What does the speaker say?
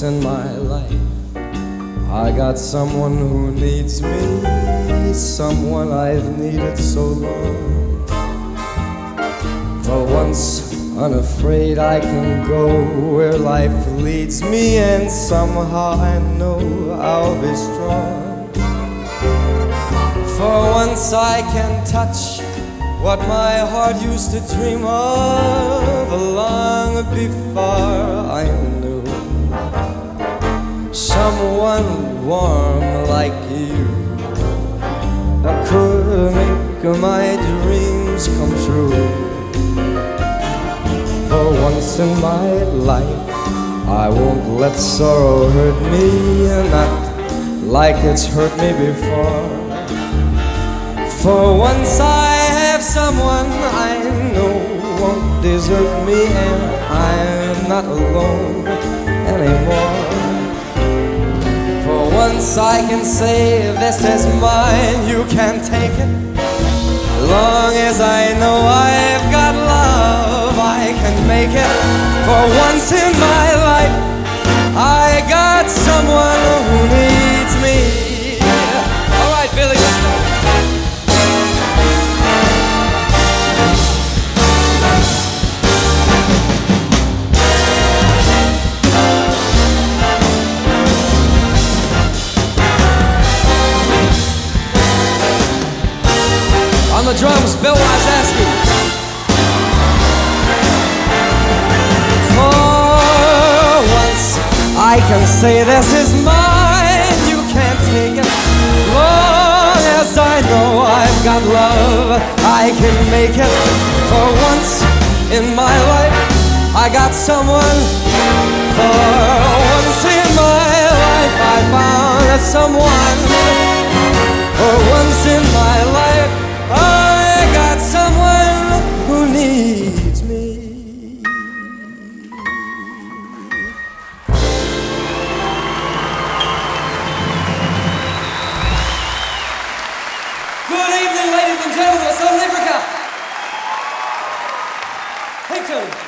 in my life I got someone who needs me, someone I've needed so long. For once unafraid I can go where life leads me, and somehow I know I'll be strong. For once I can touch what my heart used to dream of long before I knew. Someone warm like you that could make my dreams come true. For once in my life I won't let sorrow hurt me, not like it's hurt me before. For once I have someone I know won't desert me, and I'm not alone anymore. For once I can say this is mine, you can take it. Long as I know I've got love, I can make it. For once in my life I got someone who needs me. All right, Billy. On the drums, Bill Wyszewski. For once I can say this is mine, you can't take it. Long as I know I've got love, I can make it. For once in my life I got someone. For once in my life I found someone. For once in my life I got someone who needs me. Good evening, ladies and gentlemen of Southern Africa. Hey, Tony.